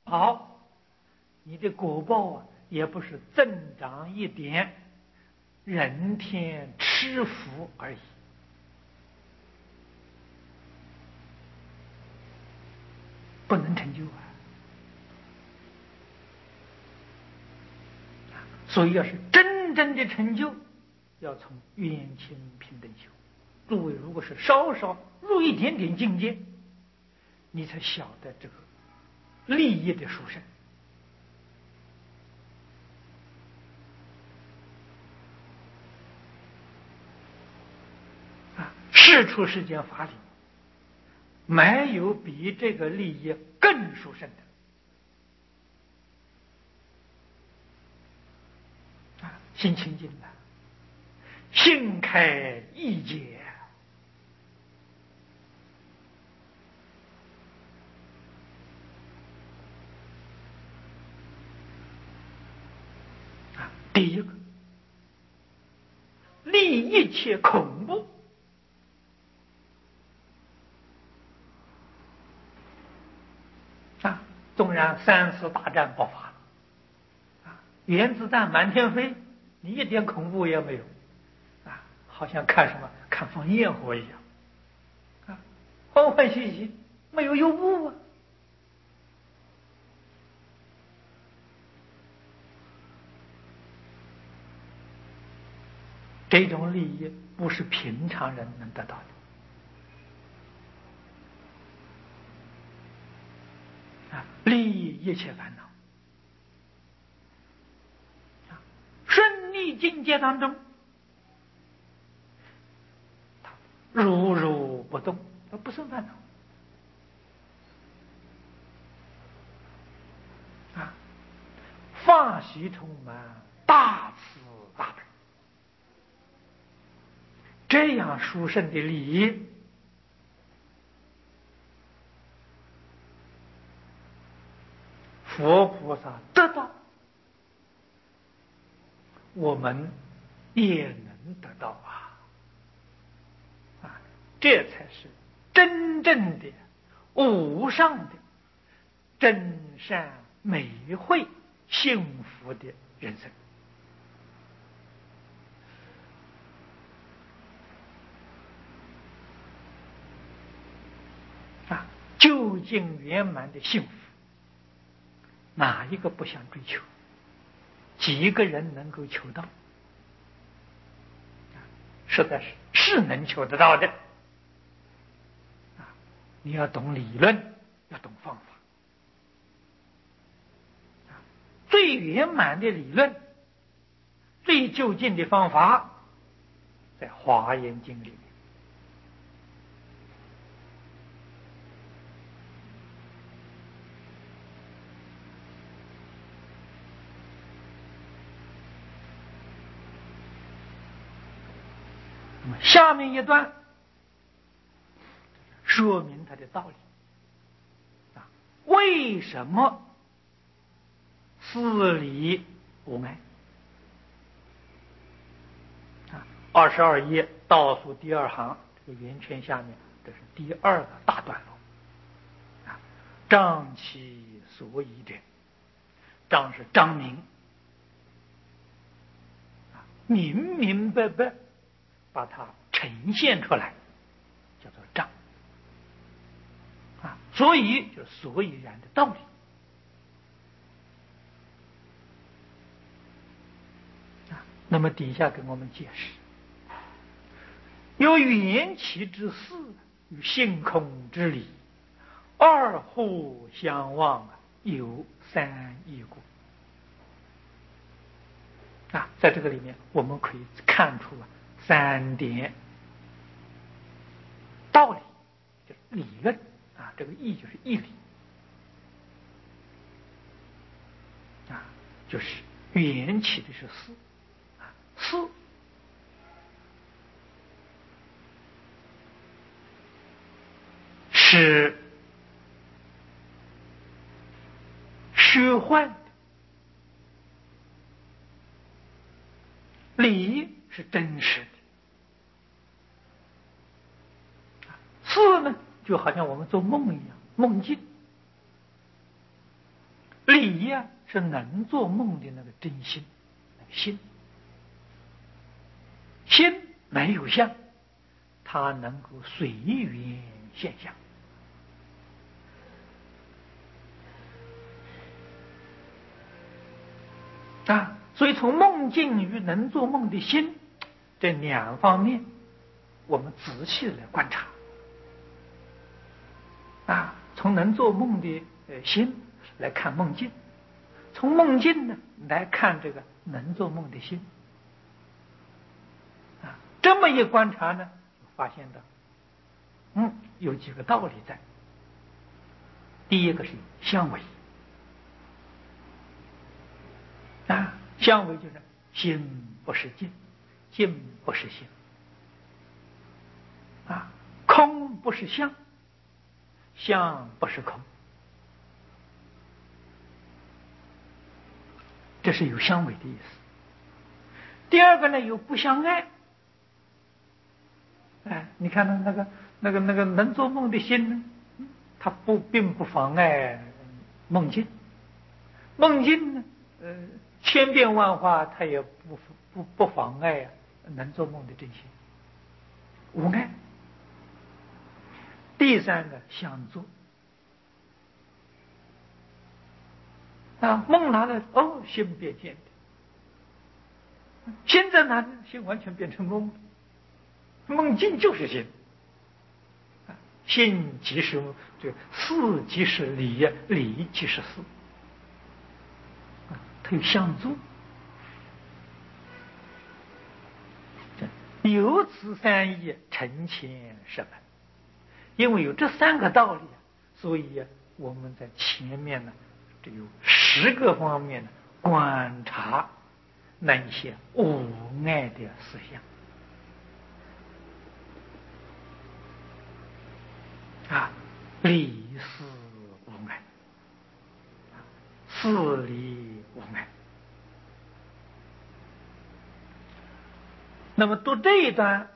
好，你的果报啊，也不是增长一点人天吃福而已。不能成就啊！所以要是真正的成就，要从冤亲平等修。诸位如果是稍稍入一点点境界，你才晓得这个利益的殊胜啊！世出世间法理，没有比这个利益更殊胜的啊！心清净了，心开意解啊！第一个，利一切恐怖啊！纵然三次大战爆发啊，原子弹满天飞，你一点恐怖也没有啊，好像看什么看放焰火一样啊，欢欢喜喜，没有忧怖啊。这种利益不是平常人能得到的啊！利益一切烦恼啊，顺利境界当中，它如如不动，它不生烦恼啊！法喜充满，大慈大悲，这样殊胜的利益，佛菩萨得到，我们也能得到啊！这才是真正的无上的真善美慧幸福的人生啊！究竟圆满的幸福，哪一个不想追求？几个人能够求到？实在是能求得到的啊！你要懂理论，要懂方法啊！最圆满的理论，最究竟的方法，在《华严经》里面。那么下面一段说明它的道理啊，为什么事理无碍啊？22页倒数第二行这个圆圈下面，这是第二个大段落啊。张其所以者，张是张明啊，明明白白把它呈现出来，叫做张啊。所以就所以然的道理啊。那么底下给我们解释，有缘起之事与性空之理，二互相望，有三异故啊。在这个里面，我们可以看出三点道理，就是理论啊。这个义就是义理啊，就是缘起的是事啊，事是虚幻的，理是真实的。事呢，就好像我们做梦一样，梦境呀，是能做梦的那个真心，那个心。心没有相，它能够随缘现象。所以从梦境与能做梦的心这两方面，我们仔细来观察。从能做梦的心来看梦境，从梦境呢来看这个能做梦的心。这么一观察呢，就发现到，有几个道理在。第一个是相违。相违就是心不是境，境不是心。空不是相，相不是空。这是有相违的意思。第二个呢，有不相爱。你看那个能做梦的心呢，它并不妨碍梦境。梦境呢，千变万化，它也不妨碍能做梦的真心，无碍。第三个相作。梦来了，心变现的。心在哪里？心完全变成梦了。梦境就是心。心即是这事，即是理，理即是事。它有相作。有此三义，成前十门。因为有这三个道理，所以我们在前面呢，这有10个方面呢观察那一些无碍的思想。理事无碍，事理无碍。那么读这一段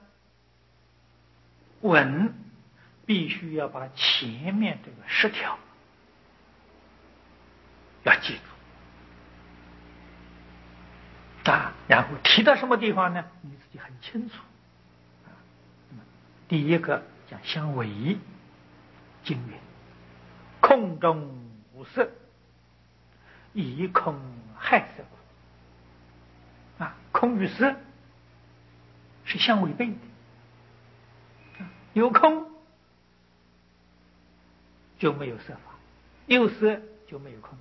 文，必须要把前面这个10条要记住。然后提到什么地方呢？你自己很清楚。第一个讲相违，经云：空中无色，以空害色故。空与色是相违背的。有空就没有色法，有色就没有空。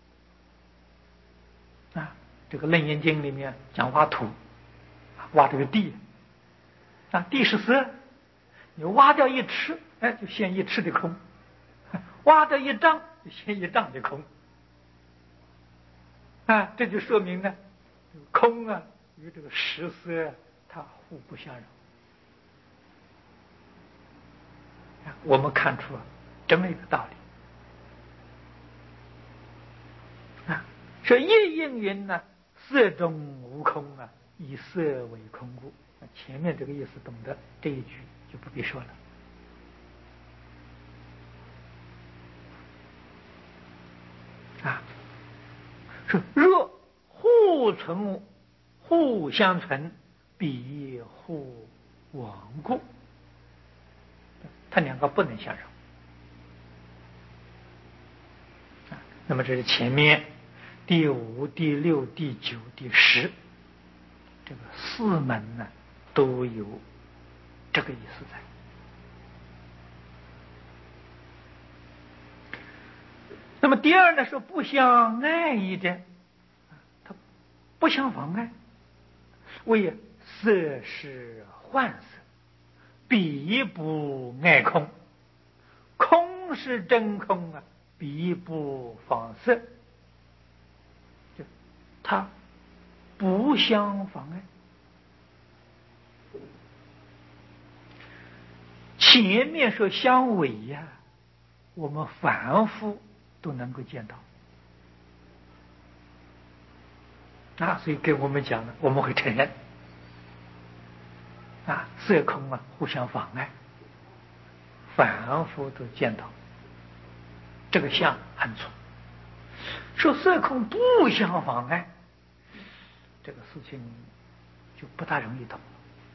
这个《楞严经》里面讲挖土，挖这个地，地是色，你挖掉1尺，就现1尺的空；挖掉1丈，就现1丈的空。这就说明呢，空与这个实色它互不相容。我们看出这么一个道理。说夜应云呢，色中无空以色为空故。前面这个意思懂得，这一句就不必说了。说若互相存，彼互亡故。它两个不能相容。那么这是前面第5、第6、第9、第10这个4门呢，都有这个意思在。那么第二呢，说不相碍一者，它不相妨碍。为色是幻色，彼不碍空；空是真空彼不妨色。它不相妨碍。前面说相违我们凡夫都能够见到。所以跟我们讲呢，我们会承认色空互相妨碍，凡夫都见到。这个相很粗。 说色空不相妨碍，这个事情就不大容易懂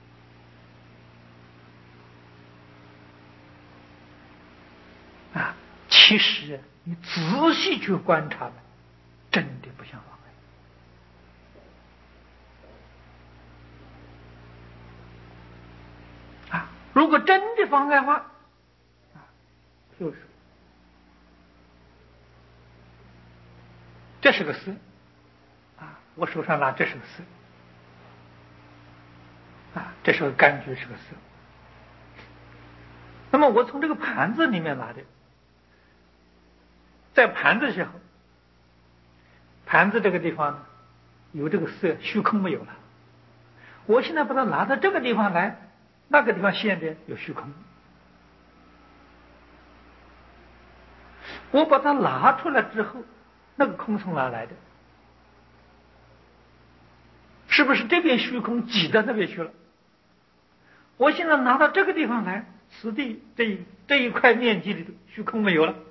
啊。其实你仔细去观察了，真的不相妨碍啊。如果真的妨碍的话啊，就是这是个色啊，我手上拿这是个色啊，这是个柑橘是个色。那么我从这个盘子里面拿的，在盘子时候，盘子这个地方呢有这个色，虚空没有了。我现在把它拿到这个地方来，那个地方现在有虚空。我把它拿出来之后，那个空从哪来的？是不是这边虚空挤到那边去了？我现在拿到这个地方来，此地这一块面积里的虚空没有了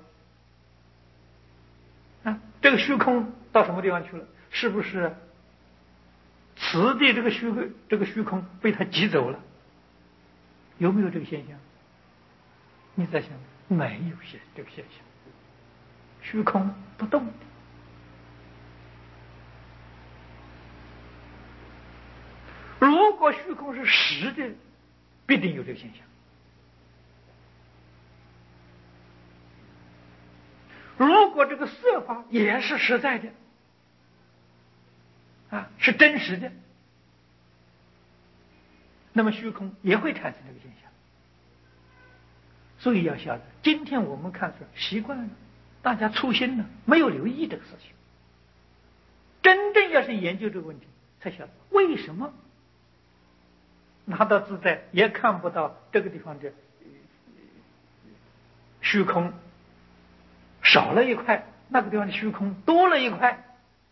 啊，这个虚空到什么地方去了？是不是此地这个虚空被它挤走了？有没有这个现象？你在想，没有这个现象，虚空不动的。如果虚空是实的，必定有这个现象。如果这个色法也是实在的啊，是真实的，那么虚空也会产生这个现象。所以要晓得，今天我们看是习惯了，大家粗心了，没有留意这个事情。真正要是研究这个问题，才晓得为什么拿到自在也看不到这个地方的虚空少了一块，那个地方的虚空多了一块。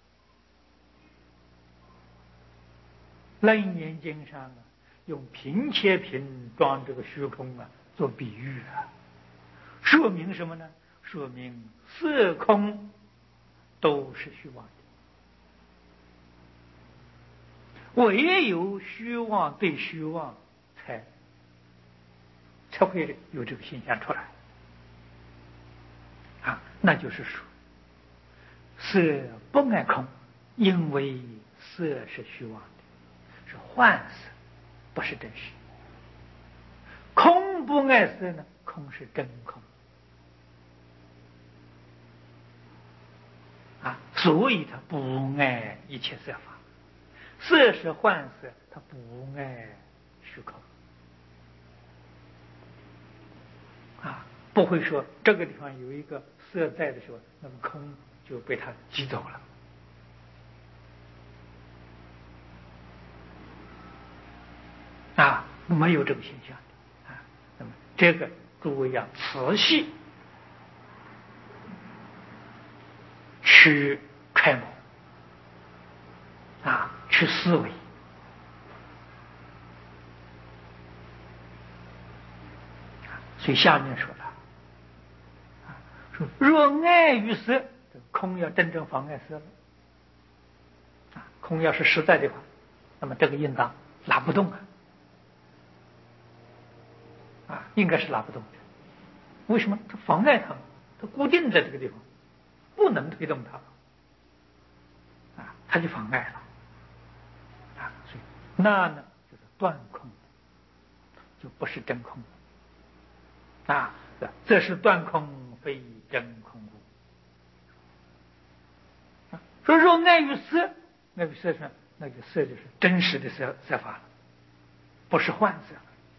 楞严经上啊，用平切瓶装这个虚空啊做比喻啊，说明什么呢？说明色空都是虚妄的，唯有虚妄对虚妄才会有这个现象出来啊。那就是说，色不爱空，因为色是虚妄的，是幻色，不是真实。空不爱色呢？空是真空啊，所以他不爱一切色法。色是幻色，他不爱虚空啊，不会说这个地方有一个色在的时候，那么空就被他挤走了啊，没有这个现象的啊。那么这个诸位要仔细去揣摩啊，去思维。所以下面说了，说若爱于色，空要真正妨碍色了啊。空要是实在的话，那么这个应当拉不动啊，应该是拉不动的。为什么？它妨碍它，它固定在这个地方，不能推动它啊，它就妨碍了啊。所以那呢，就是断空，就不是真空啊。这是断空，非真空故。说若爱于色，那个色上，那个色就是真实的色法了，不是幻色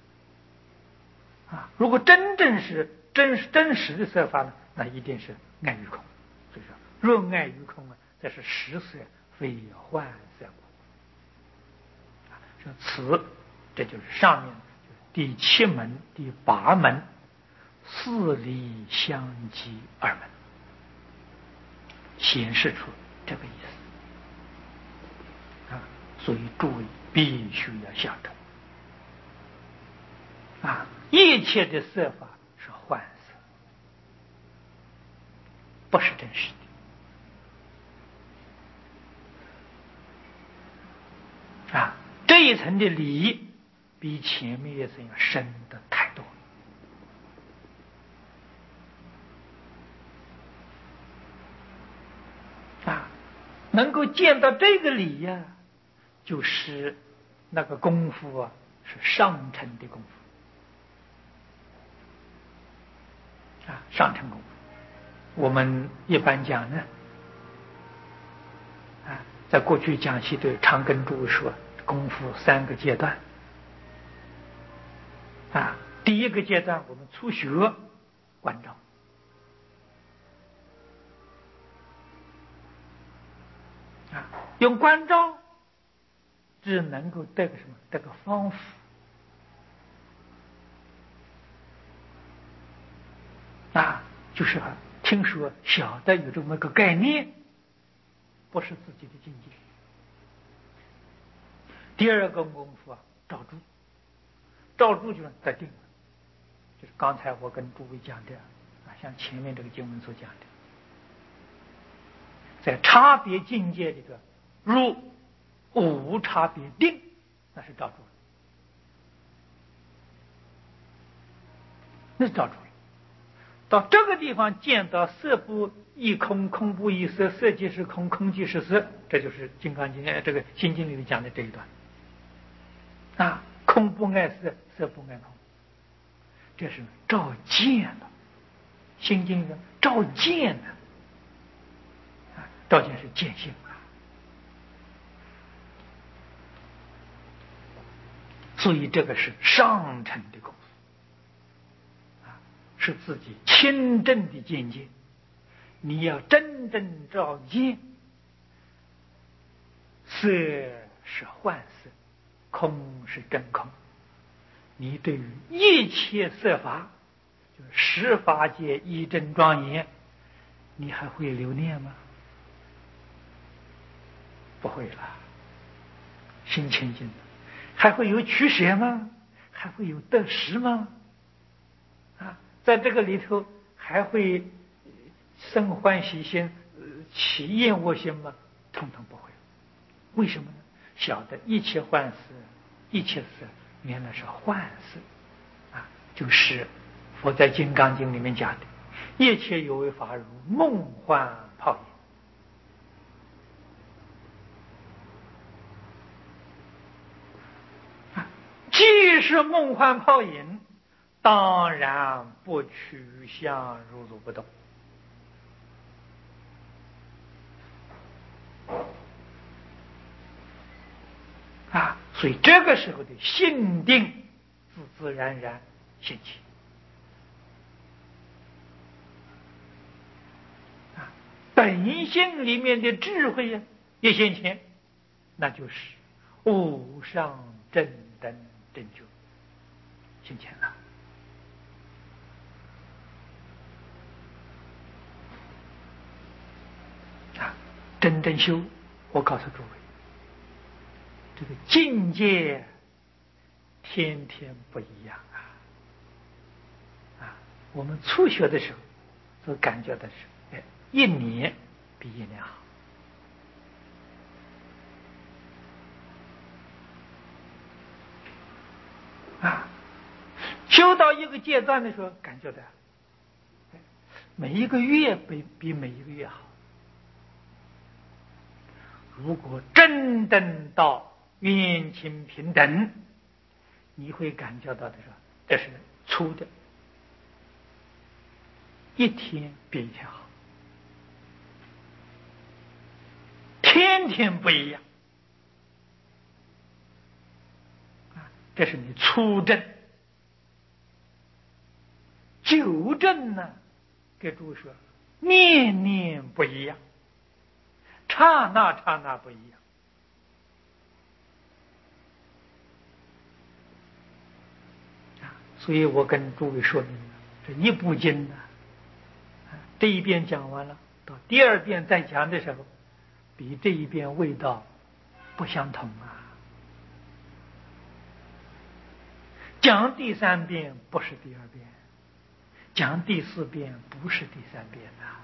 啊。如果真正是真实的色法呢，那一定是爱于空。所以说，若爱于空啊，这是实色，非幻色故。说此，这就是上面第七门、第八门四离相即二门，显示出这个意思啊。所以诸位必须要晓得啊，一切的色法是幻色，不是真实的一层的理比前面一层要深的太多啊！能够见到这个理呀，就是那个功夫啊，是上乘的功夫啊，上乘功夫。我们一般讲呢，啊，在过去讲习对常跟诸位说，功夫3个阶段啊。第一个阶段，我们初学观照啊，用观照只能够得个什么？得个方法啊，就是听说晓得有这么个概念，不是自己的境界。第二个功夫啊，照住，照住就是得定了，就是刚才我跟诸位讲的啊，像前面这个经文所讲的，在差别境界里头入无差别定，那是照住了，那是照住了。到这个地方见到色不异空，空不异色，色即是空，空即是色，这就是《金刚经》这个《心经》里面讲的这一段啊，空不爱色，色不爱空，这是照见了。《心经》里照见了啊，照见是见性啊，所以这个是上乘的功夫啊，是自己亲证的见解。你要真正照见，色是幻色，空是真空。你对于一切色法，就是十法界一真庄严，你还会留念吗？不会了，心清净了，还会有取舍吗？还会有得失吗？啊，在这个里头还会生欢喜心、起厌恶心吗？统统不会。为什么呢？晓得一切幻色，一切色原来是幻色啊，就是佛在《金刚经》里面讲的，一切有为法如梦幻泡影。既是梦幻泡影，当然不取相如如不动啊！所以这个时候的心定自自然然现起啊，本性里面的智慧呀也现前，那就是无上正等正觉现前了啊！真正修，我告诉诸位，这个境界天天不一样啊！我们初学的时候所感觉的是，一年比一年好啊！修到一个阶段的时候，感觉的每一个月比每一个月好。如果真正到冤亲平等，你会感觉到的是，这是粗的，一天比一天好，天天不一样啊！这是你粗正。九正呢，给诸位说，念念不一样，刹那刹那不一样啊！所以我跟诸位说明了，这一部经呢，这一遍讲完了，到第二遍再讲的时候，比这一遍味道不相同啊！讲第3遍不是第2遍，讲第4遍不是第3遍啊！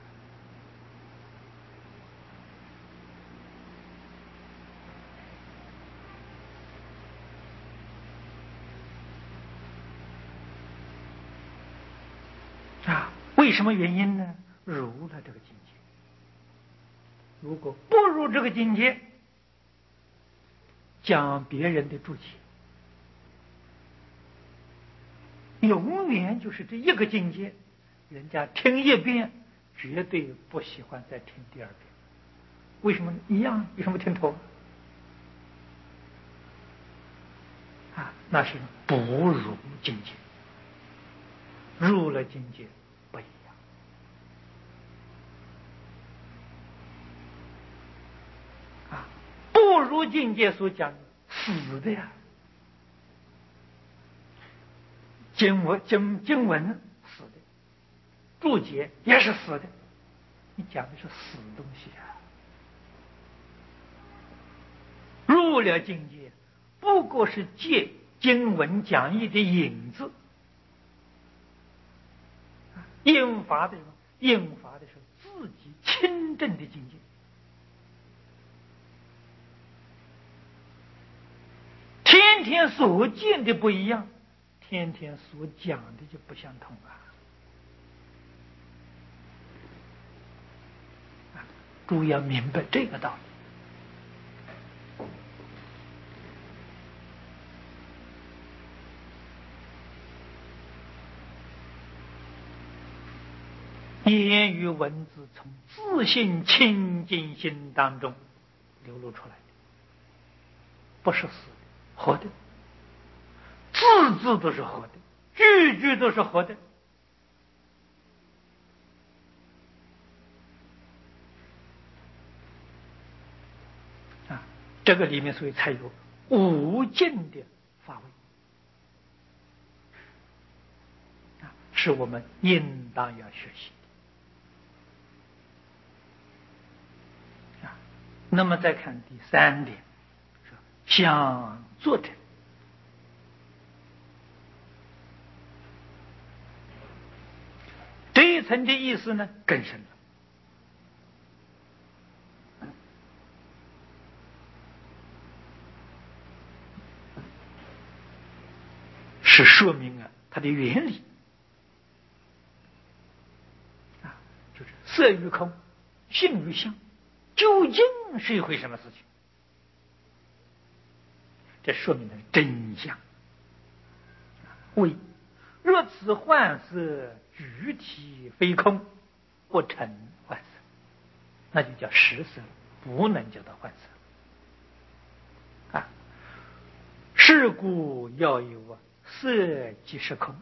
为什么原因呢？入了这个境界。如果不入这个境界，讲别人的注解，永远就是这一个境界，人家听一遍，绝对不喜欢再听第二遍。为什么一样？为什么听头？那是不入境界，入了境界不一样。不入境界所讲死的呀，经文死的，注解也是死的，你讲的是死东西啊。入了境界，不过是借经文讲义的影子，应发的是自己亲证的境界。天天所见的不一样，天天所讲的就不相同注意要明白这个道理。言语文字从自信清净心当中流露出来的，不是死的，活的，字字都是活的，句句都是活的。这个里面所以才有无尽的法味，是我们应当要学习的。那么再看第三点，想做的，这一层的意思呢更深了。是说明它的原理就是色与空，性与相，究竟是一回什么事情？这说明了真相。为若此幻色具体非空，不成幻色，那就叫实色，不能叫做幻色。是故要有色即是空，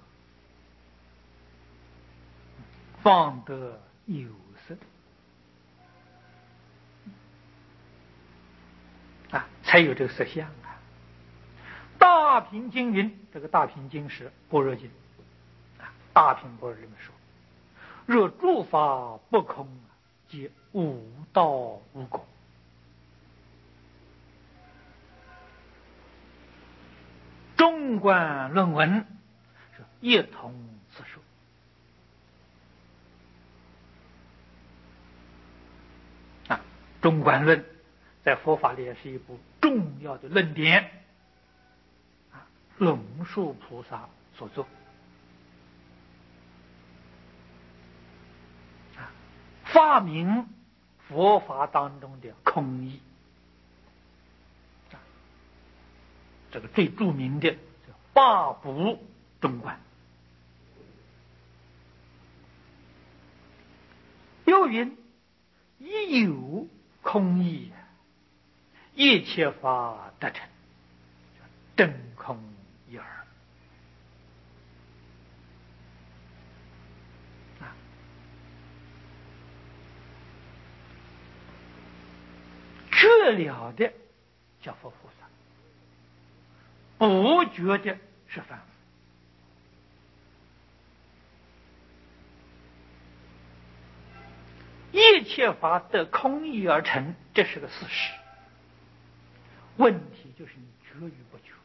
方得有色才有这个色相大品经云，这个大品经是般若经大品般若里面说，若诸法不空，即无道无果。中观论文是一同此说。中观论在佛法里也是一部重要的论点，龙树菩萨所作，发明佛法当中的空义。这个最著名的八部中观，又云一有空义，一切法得成，真空一耳。觉了的叫佛菩萨，不觉的是凡夫。一切法得空义而成，这是个事实。问题就是你觉与不觉。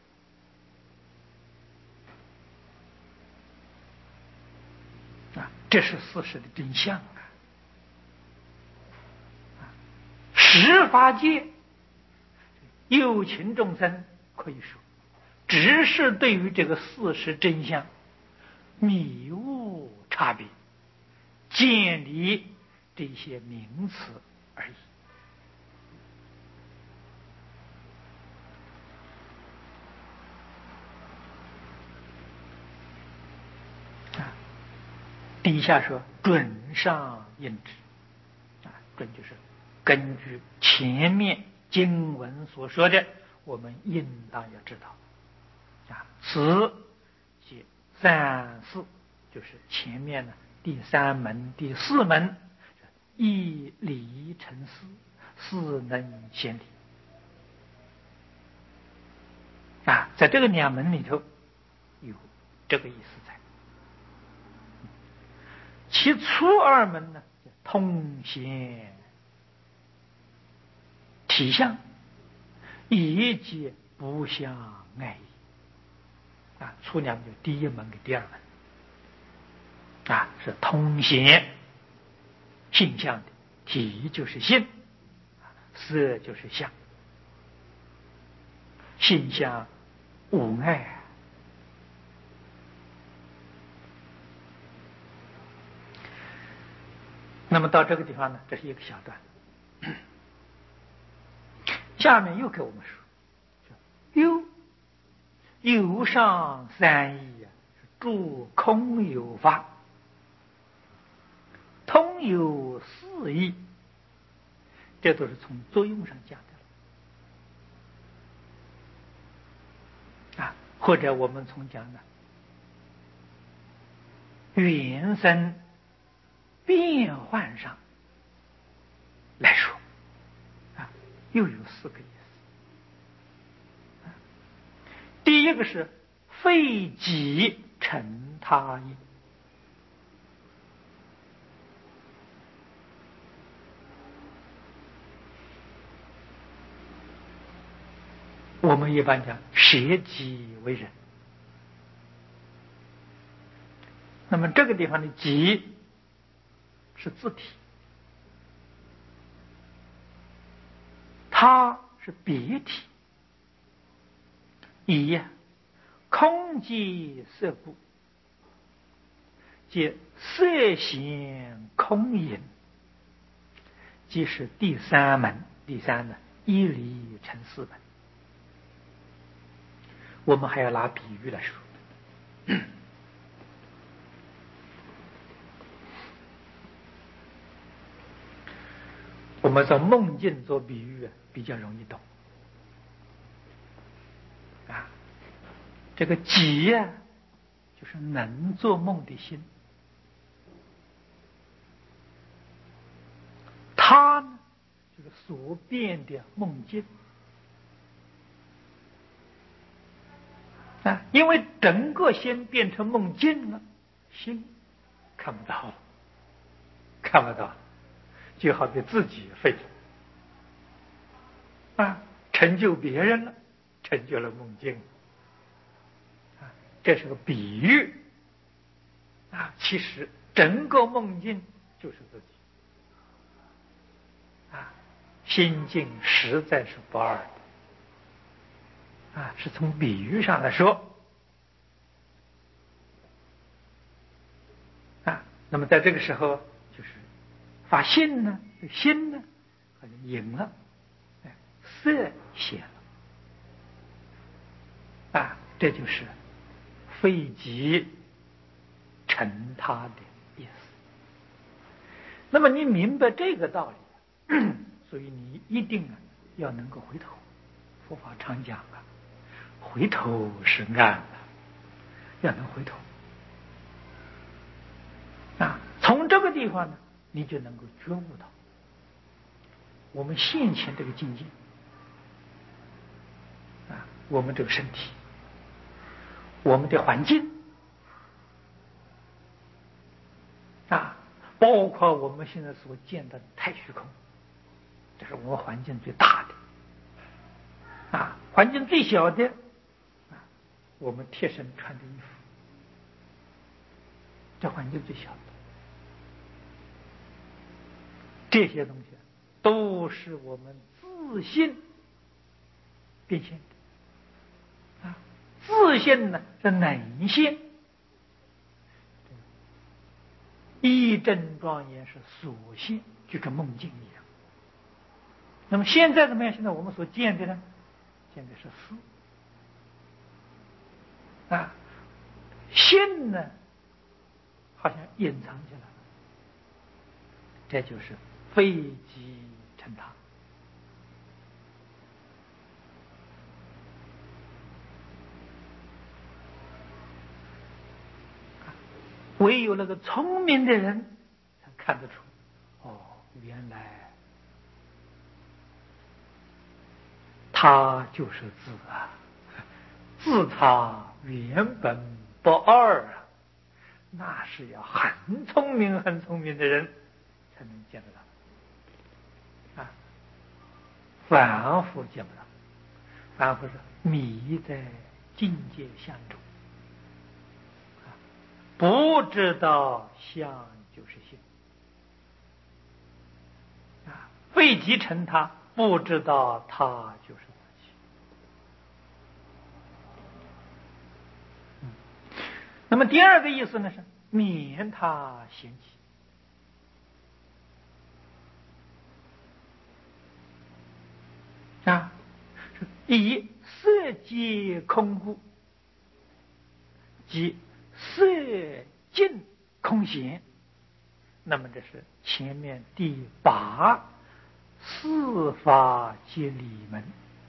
这是事实的真相十法界有情众生可以说只是对于这个事实真相迷悟差别， 建立这些名词而已。底下说准上应之，准就是根据前面经文所说的，我们应当要知道，此即三四，就是前面呢第三门、第四门，一理成四，四能显理。在这个两门里头有这个意思在。其初二门呢，通显体相，以及不相碍矣。初两就第一门跟第二门，是通显性相的，体就是性，色就是相，性相无碍。那么到这个地方呢，这是一个小段，下面又给我们说，有上三义，诸空有法，通有四义，这都是从作用上讲的或者我们从讲的原生变换上来说，又有四个意思。第一个是非己成他意，我们一般讲舍己为人，那么这个地方的己是自体，他是别体，以空即色故，即色显空隐，即是第三门。第三呢，一理成四门。我们还要拿比喻来说，我们从梦境做比喻比较容易懂。这个己就是能做梦的心，他呢就是所变的梦境。因为整个心变成梦境了，心看不到了，看不到，就好比自己废了，成就别人了，成就了梦境，这是个比喻，其实整个梦境就是自己，心境实在是不二的，是从比喻上来说。那么在这个时候，就是发现呢，心呢好像隐了，色显了，这就是非己成他的意思。那么你明白这个道理，所以你一定要能够回头。佛法常讲回头是岸的，要能回头。从这个地方呢，你就能够觉悟到我们现前这个境界，我们这个身体，我们的环境，包括我们现在所见的太虚空，这是我们环境最大的，环境最小的，我们贴身穿的衣服，这环境最小的。这些东西都是我们自信变现的，自信呢是能现， 一真庄严是所现，就跟梦境一样。那么现在怎么样？现在我们所见的呢？见的是思啊，心呢，好像隐藏起来了，这就是非即成他。唯有那个聪明的人才看得出，哦，原来他就是自啊，自他原本不二啊，那是要很聪明很聪明的人才能见得到啊，凡夫见不到，凡夫是迷在境界相中。不知道相就是性啊，非即成他，不知道他就是自己。那么第二个意思呢是免他嫌弃啊，以色皆空故，即色尽空闲。那么这是前面第8四法皆理门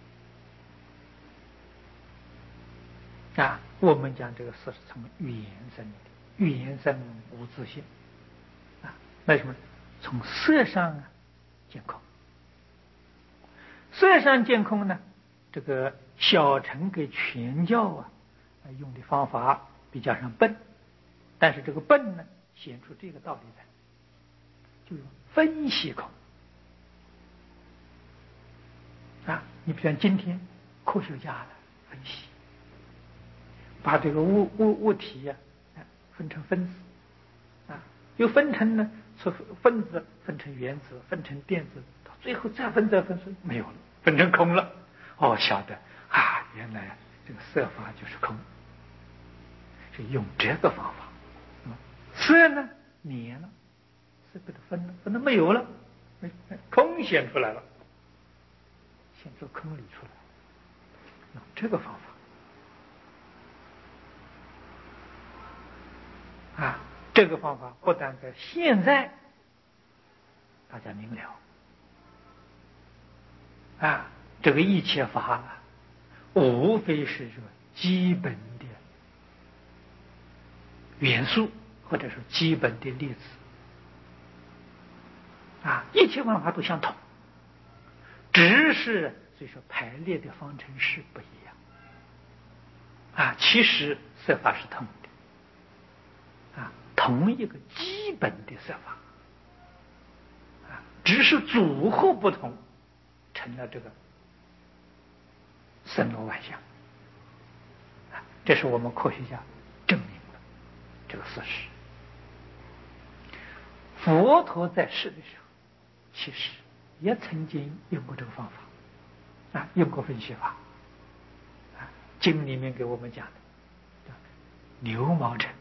啊。我们讲这个事是从缘生的，缘生无自性啊。为什么？从色上见空，色上见空呢？这个小乘给全教用的方法比较上笨，但是这个笨呢显出这个道理来，就分析空啊。你比如今天科学家的分析，把这个物体分成分子啊，又分成呢，从分子分成原子，分成电子，到最后再分没有了，分成空了。哦，晓得啊，原来这个色法就是空，是用这个方法。色呢灭了，色被它分了，分了没有了，空显出来了，显出空里出来，用这个方法啊。这个方法不但在现在大家明了啊，这个一切法无非是这个基本的元素，或者说基本的粒子啊，一切方法都相同，只是所以说排列的方程式不一样啊。其实色法是同的啊，同一个基本的色法啊，只是组合不同，成了这个森罗万象啊。这是我们科学家证明了这个事实。佛陀在世的时候，其实也曾经用过这个方法啊，用过分析法啊。经里面给我们讲的牛毛尘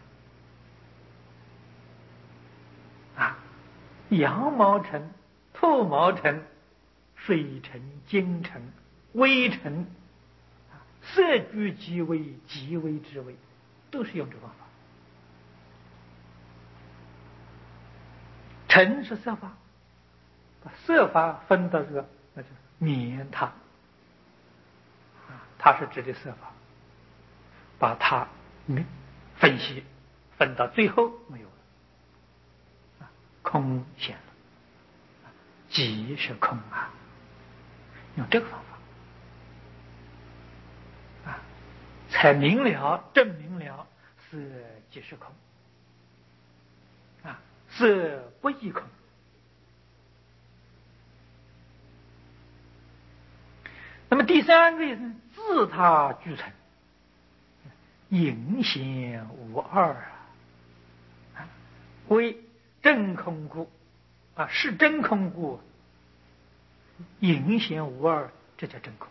啊，羊毛尘、兔毛尘、水尘、金尘、微尘啊，色聚即微，即微之微，都是用这个方法。尘是色法，把色法分到这个，那就免它啊，它是指的色法，把它分析分到最后没有了啊，空显了，即是空啊，用这个方法啊，才明了证明了色即是空啊，色不异空。那么第三位呢，自他俱成，隐显无二啊，为真空故啊，是真空故，隐显无二，这叫真空。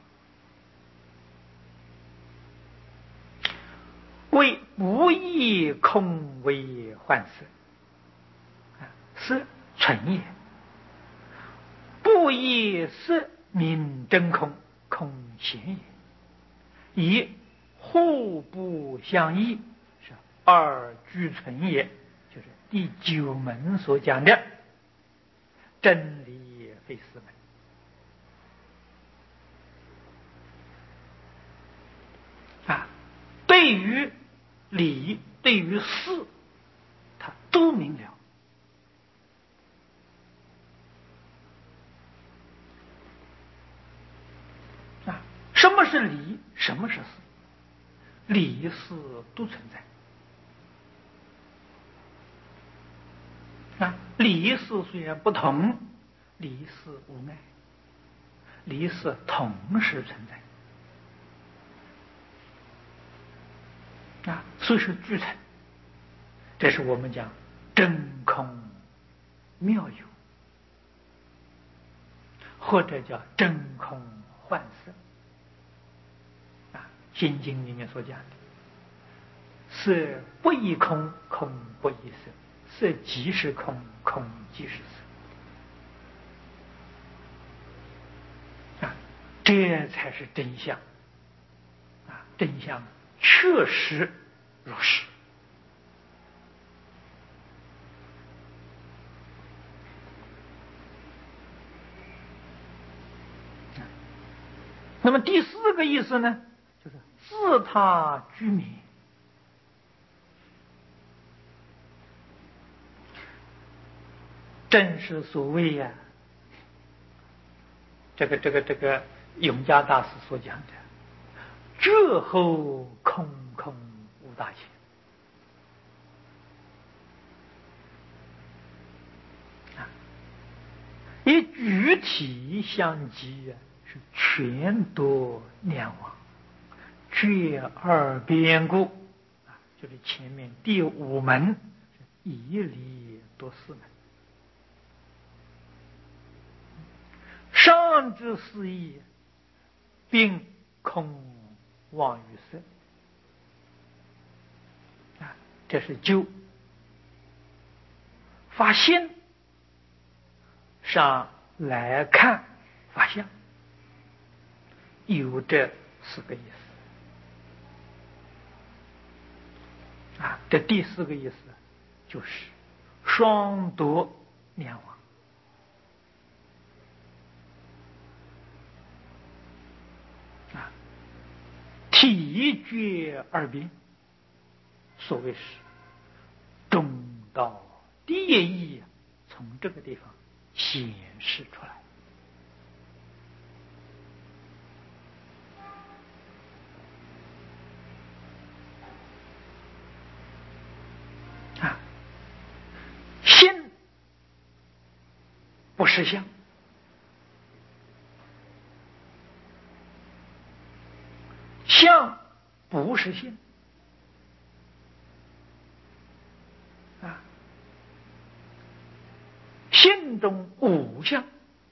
为不异空为幻色色存也。不以色名真空，空显也。以互不相异，是二俱存也。就是第9门所讲的真理非四门。对于理，对于事，他都明了。什么是理？什么是事？理事都存在。理事虽然不同，理事无碍，理事同时存在。所以是俱存。这是我们讲真空妙有，或者叫真空幻色。心经里面所讲的，色不异空，空不异色，色即是空，空即是色。这才是真相。真相确实如是。那么第4个意思呢，就是自他居灭。正是所谓呀，这个永嘉大师所讲的“觉后空空无大千”。以具体相即，是全夺念亡，觉二边故。就是前面第5门以理夺4门。上之四义，并空妄于色。这是就发现上来看法相，有这4个意思。这第4个意思就是双夺念亡。体觉二边，所谓是中道第一义，从这个地方显示出来。心不是相，相不是心。心中无相，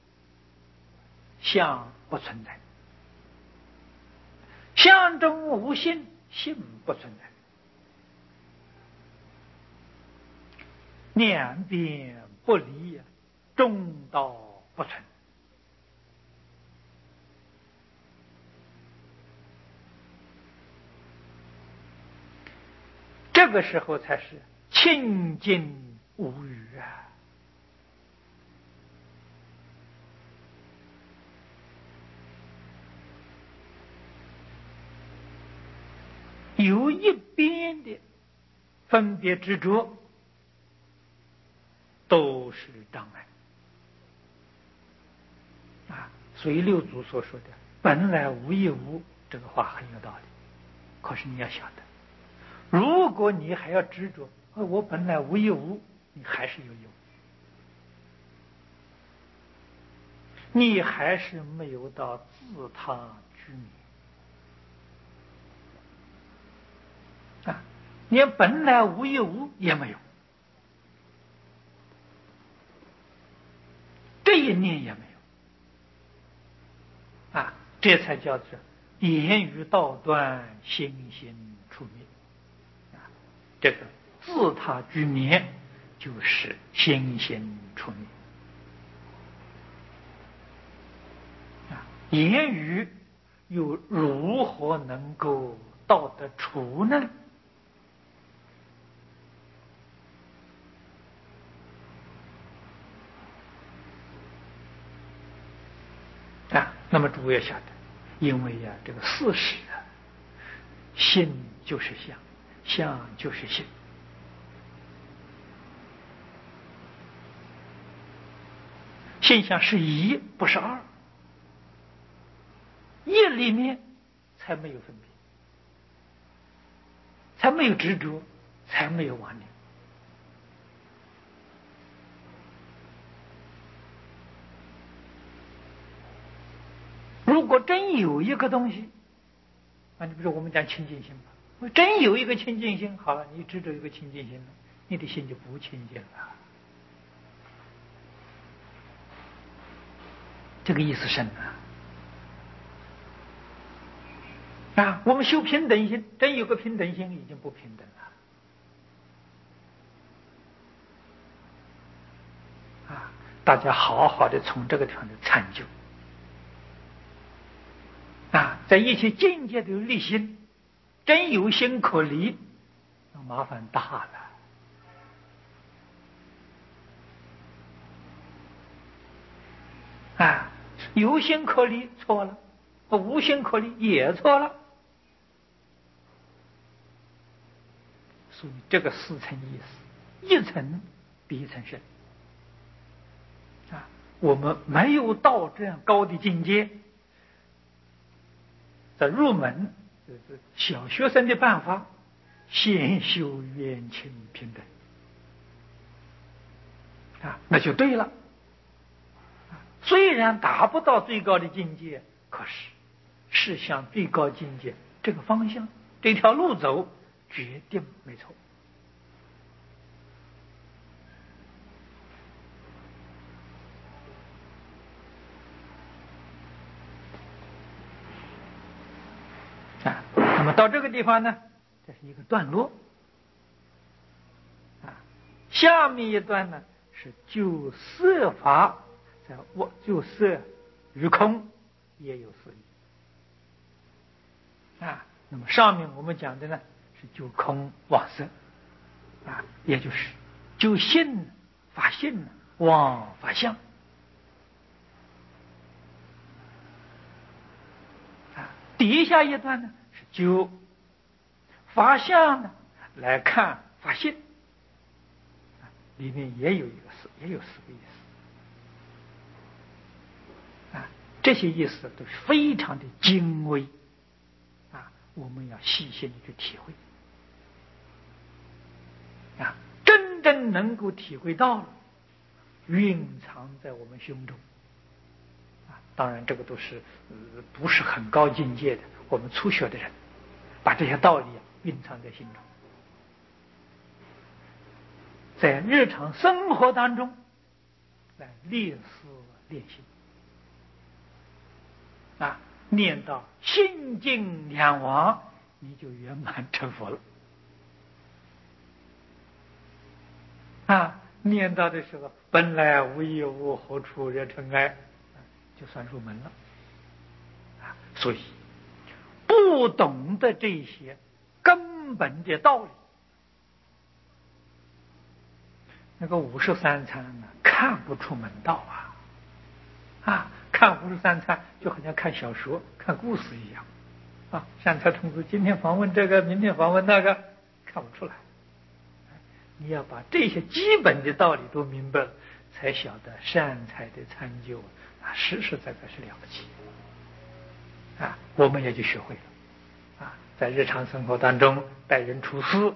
相不存在；相中无心，心不存在。两边不离，中道不存。这个时候才是清净无余啊！有一边的分别执着，都是障碍。所以六祖所说的“本来无一物”这个话很有道理。可是你要晓得，如果你还要执着，我本来无一物，你还是有有，你还是没有到自他居灭。连本来无一物也没有，这一念也没有。这才叫做言语道断，心心出灭。这个自他居灭， 就是心心处灭言语又如何能够道得出呢？那么诸位晓得，因为这个事实心就是相，相就是心。心相是一，不是二。一里面才没有分别，才没有执着，才没有妄念。如果真有一个东西你比如说我们讲清净心吧，真有一个清净心，好了，你执着一个清净心了，你的心就不清净了。这个意思深我们修平等心，真有个平等心，已经不平等了大家好好的从这个地方的参究在一切境界的立心，真有心可离，那麻烦大了有心可离错了，无心可离也错了。所以这个四层意思，一层比一层深我们没有到这样高的境界，在入门小学生的办法，先修冤亲平等那就对了。虽然达不到最高的境界，可是向最高境界这个方向，这条路走，决定没错那么到这个地方呢，这是一个段落下面一段呢是就色法，就色与空也有四义那么上面我们讲的呢是就空往色也就是就性法性往法相底下一段呢是就法相呢来看法性里面也有四个意思这些意思都是非常的精微我们要细心的去体会真正能够体会到了，蕴藏在我们胸中当然这个都是不是很高境界的，我们初学的人把这些道理蕴藏在心中，在日常生活当中来练思练心念到心净两忘，你就圆满成佛了念到的时候，本来无一物，何处惹尘埃，就算入门了所以不懂得这些根本的道理，那个53参看不出门道看53参就好像看小说看故事一样善财童子今天访问这个，明天访问那个，看不出来。你要把这些基本的道理都明白了，才晓得善财的参究实实在在是了不起我们也就学会了在日常生活当中待人处事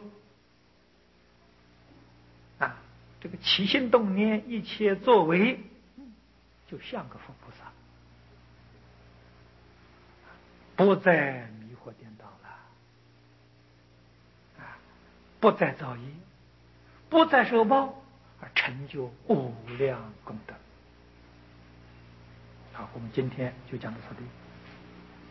这个起心动念一切作为就像个佛菩萨，不再迷惑颠倒了不再造业，不再受报，而成就无量功德。好，我们今天就讲到这里。